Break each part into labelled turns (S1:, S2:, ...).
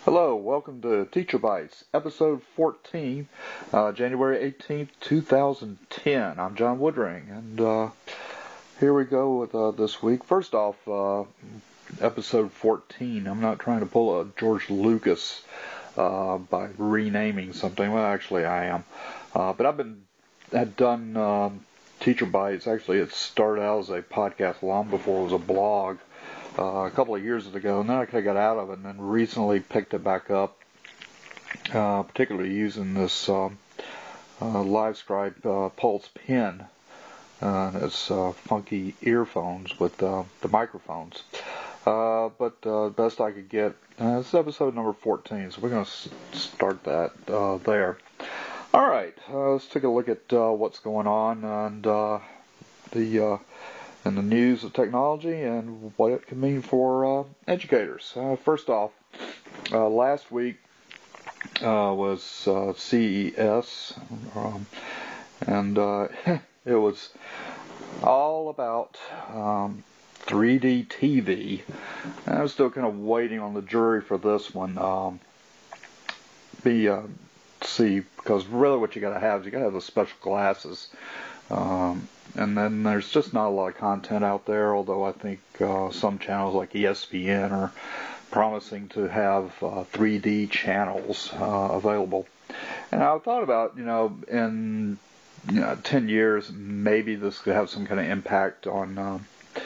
S1: Hello, welcome to Teacher Bites, episode 14, January 18th, 2010. I'm John Woodring, and here we go with this week. First off, episode 14. I'm not trying to pull a George Lucas by renaming something. Well, actually, I am. But had done Teacher Bites. Actually, it started out as a podcast long before it was a blog. A couple of years ago, and then I kind of got out of it, and then recently picked it back up, particularly using this LiveScribe Pulse Pen. It's funky earphones with the microphones. But best I could get. This is episode number 14, so we're going to start that there. All right, let's take a look at what's going on and in the news of technology and what it can mean for educators. First off, last week was CES, and it was all about 3D TV. And I was still kind of waiting on the jury for this one. See, because really what you got to have is you got to have the special glasses. And then there's just not a lot of content out there, although I think some channels like ESPN are promising to have 3D channels available. And I thought about, in 10 years, maybe this could have some kind of impact on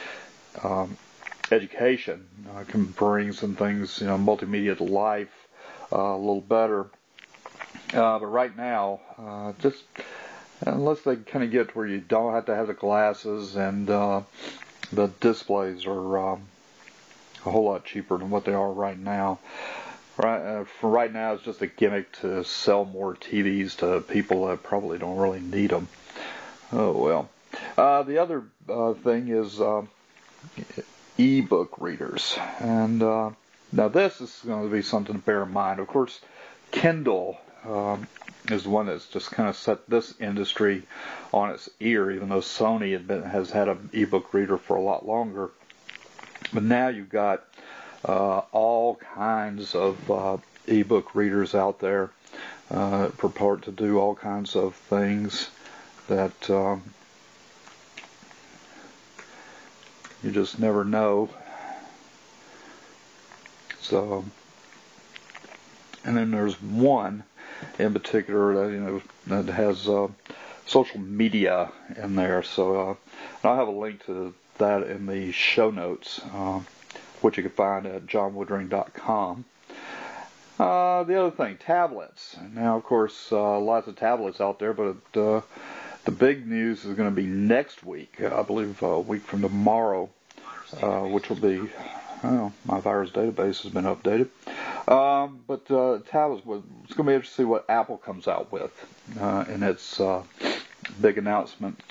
S1: education. Can bring some things, multimedia to life a little better. But right now, just unless they kind of get to where you don't have to have the glasses and the displays are a whole lot cheaper than what they are right now. For right now, it's just a gimmick to sell more TVs to people that probably don't really need them. Oh well. The other thing is e-book readers, and now this is going to be something to bear in mind. Of course, Kindle is one that's just kind of set this industry on its ear, even though Sony has had an ebook reader for a lot longer. But now you've got all kinds of ebook readers out there purport to do all kinds of things that you just never know. So, and then there's one in particular that has social media in there. So I'll have a link to that in the show notes, which you can find at johnwoodring.com. The other thing, tablets. Now, of course, lots of tablets out there, but the big news is going to be next week. I believe a week from tomorrow, which will be, my virus database has been updated. But tablets, it's going to be interesting to see what Apple comes out with in its big announcement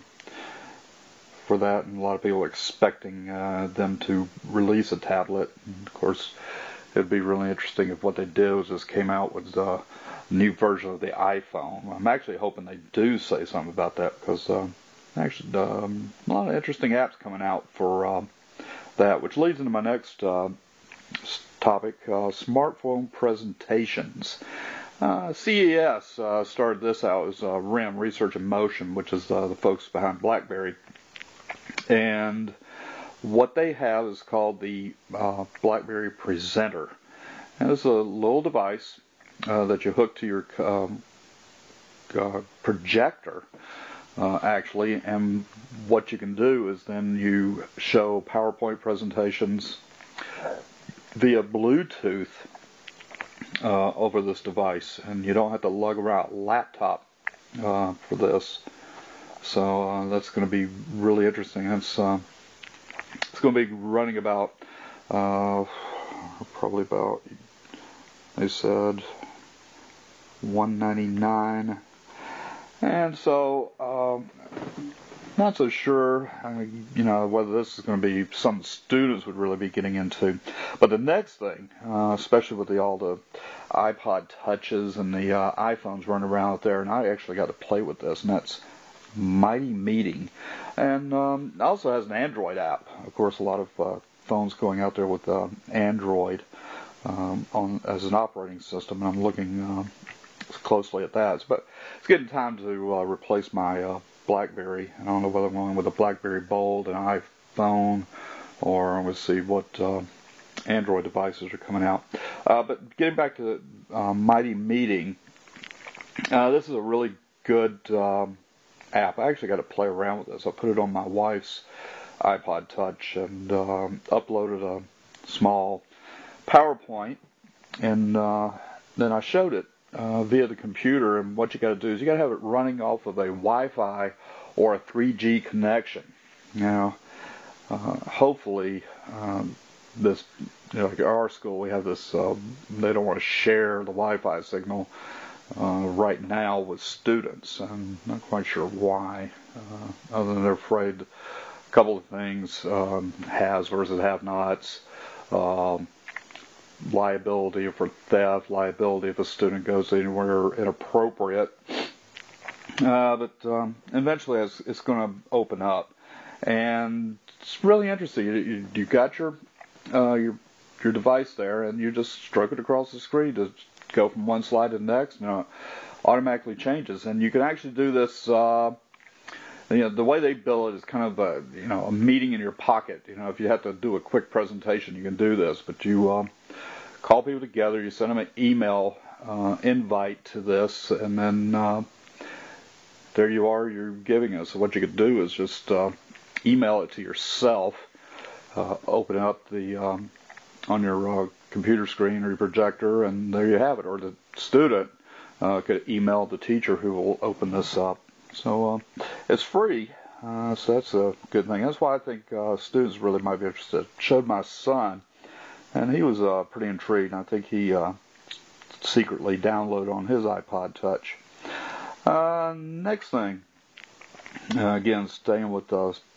S1: for that, and a lot of people are expecting them to release a tablet. And of course, it'd be really interesting if what they did was just came out with a new version of the iPhone. I'm actually hoping they do say something about that, because actually a lot of interesting apps coming out for that, which leads into my next topic, smartphone presentations. CES started this out as RIM, Research in Motion, which is the folks behind BlackBerry. And what they have is called the BlackBerry Presenter. And it's a little device that you hook to your projector, actually. And what you can do is then you show PowerPoint presentations via Bluetooth over this device, and you don't have to lug around a laptop for this. So that's going to be really interesting. It's going to be running about probably about, they said, $199, and so not so sure, whether this is going to be something students would really be getting into. But the next thing, especially with all the iPod touches and the iPhones running around out there, and I actually got to play with this, and that's Mighty Meeting. And also has an Android app. Of course, a lot of phones going out there with Android. on as an operating system, and I'm looking closely at that. But it's getting time to replace my BlackBerry. I don't know whether I'm going with a BlackBerry Bold, an iPhone, or we'll see what Android devices are coming out. But getting back to Mighty Meeting, this is a really good app. I actually got to play around with this. I put it on my wife's iPod Touch and uploaded a small PowerPoint, and then I showed it via the computer. And what you got to do is you got to have it running off of a Wi-Fi or a 3G connection. Now, hopefully, this, like our school, we have this. They don't want to share the Wi-Fi signal right now with students. I'm not quite sure why, other than they're afraid. A couple of things: has versus have-nots. Liability for theft, liability if a student goes anywhere inappropriate. But eventually it's going to open up, and it's really interesting. You got your device there, and you just stroke it across the screen to go from one slide to the next, and it automatically changes. And you can actually do this. The way they bill it is kind of a meeting in your pocket. If you have to do a quick presentation, you can do this. But you call people together, you send them an email invite to this, and then there you are. You're giving it. So what you could do is just email it to yourself, open up the on your computer screen or your projector, and there you have it. Or the student could email the teacher who will open this up. So it's free, so that's a good thing. That's why I think students really might be interested. Showed my son, and he was pretty intrigued. I think he secretly downloaded on his iPod Touch. Next thing, again, staying with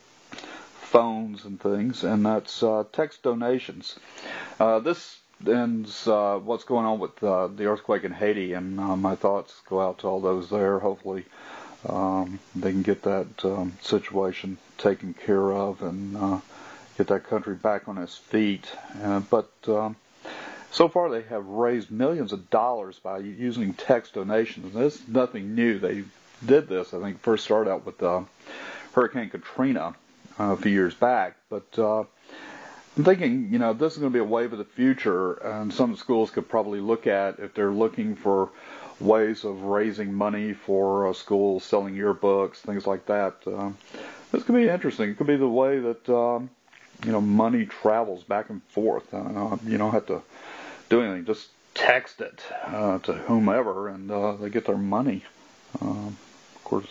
S1: phones and things, and that's text donations. This ends what's going on with the earthquake in Haiti, and my thoughts go out to all those there. Hopefully they can get that situation taken care of and get that country back on its feet. But so far they have raised millions of dollars by using text donations. And this is nothing new. They did this, I think, first started out with Hurricane Katrina a few years back. But I'm thinking, this is going to be a wave of the future, and some schools could probably look at if they're looking for ways of raising money for schools, selling yearbooks, things like that. This could be interesting. It could be the way that money travels back and forth. You don't have to do anything; just text it to whomever, and they get their money. Of course.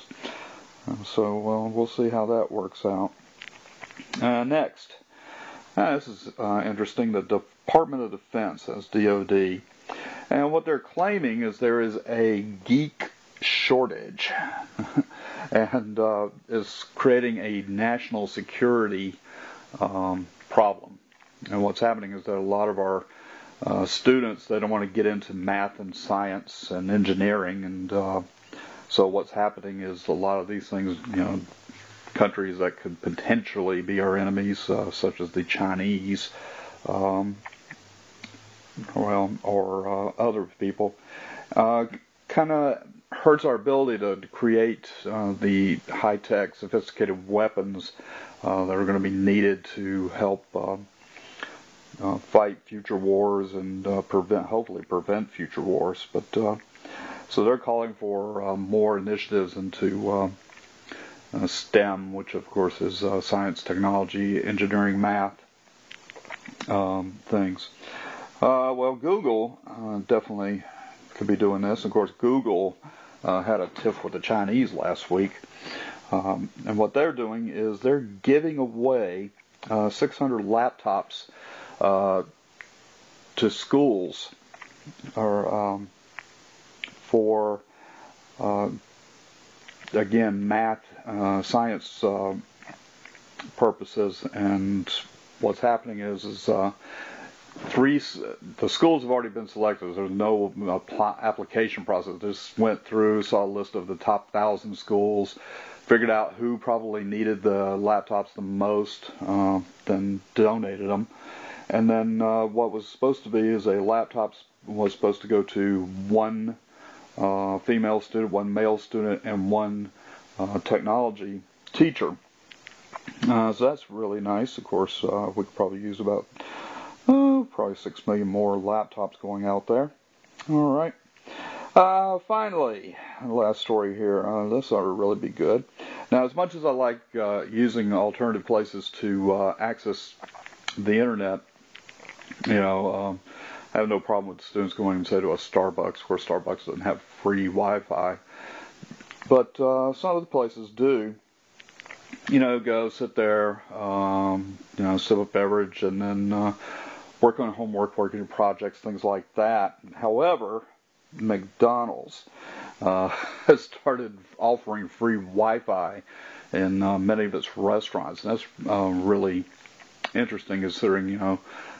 S1: So we'll see how that works out. Next, this is interesting. The Department of Defense, that's DoD. And what they're claiming is there is a geek shortage and is creating a national security problem. And what's happening is that a lot of our students, they don't want to get into math and science and engineering. And so what's happening is a lot of these things, countries that could potentially be our enemies, such as the Chinese, or other people, kind of hurts our ability to create the high-tech, sophisticated weapons that are going to be needed to help fight future wars and hopefully prevent future wars. But so they're calling for more initiatives into STEM, which of course is science, technology, engineering, math, things. Google definitely could be doing this. Of course, Google had a tiff with the Chinese last week. And what they're doing is they're giving away 600 laptops to schools or for, again, math, science purposes. And what's happening is the schools have already been selected. There's no application process. Just went through, saw a list of the top 1,000 schools, figured out who probably needed the laptops the most, then donated them. And then what was supposed to be is a laptop was supposed to go to one female student, one male student, and one technology teacher. So that's really nice. Of course, we could probably use about probably 6 million more laptops going out there. All right. Finally, the last story here. This ought to really be good. Now, as much as I like using alternative places to access the internet, I have no problem with students going, say, to a Starbucks, where Starbucks doesn't have free Wi-Fi. But some of the places do. Go sit there, sip a beverage, and then work on homework, work on projects, things like that. However, McDonald's has started offering free Wi-Fi in many of its restaurants, and that's really interesting, considering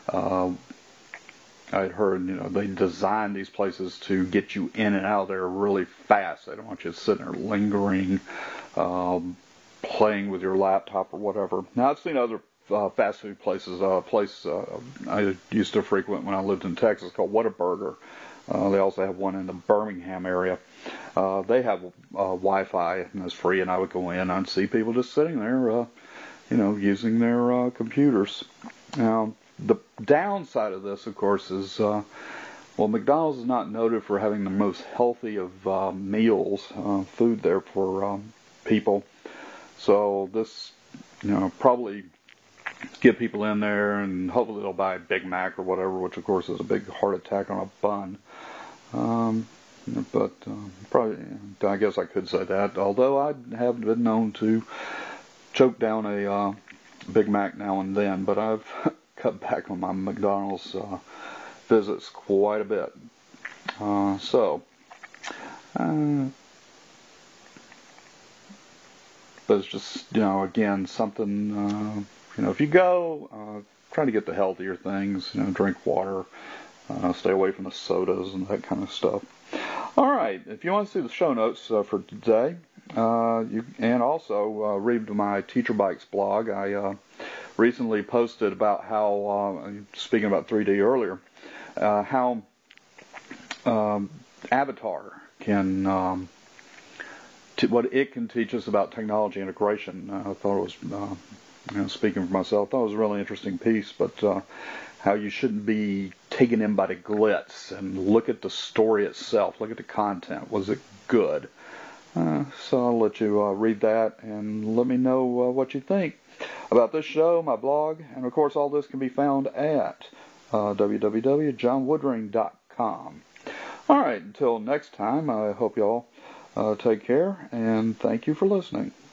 S1: I'd heard they designed these places to get you in and out of there really fast. They don't want you sitting there lingering, playing with your laptop or whatever. Now, I've seen other fast food places. A place I used to frequent when I lived in Texas called Whataburger. They also have one in the Birmingham area. They have Wi-Fi, and it's free, and I would go in and I'd see people just sitting there, using their computers. Now, the downside of this, of course, is, McDonald's is not noted for having the most healthy of meals, food there for people. So this, probably get people in there, and hopefully they'll buy a Big Mac or whatever, which of course is a big heart attack on a bun. Probably, I guess I could say that, although I have been known to choke down a Big Mac now and then, but I've cut back on my McDonald's visits quite a bit. But it's just, again, something, if you go, try to get the healthier things, drink water, stay away from the sodas and that kind of stuff. All right, if you want to see the show notes for today, and also read my Teacher Bikes blog, I recently posted about how, speaking about 3D earlier, how Avatar can, what it can teach us about technology integration. I thought it was, speaking for myself, I thought it was a really interesting piece, but how you shouldn't be taken in by the glitz and look at the story itself, look at the content. Was it good? So I'll let you read that and let me know what you think about this show, my blog, and of course all this can be found at www.johnwoodring.com. All right, until next time, I hope y'all take care, and thank you for listening.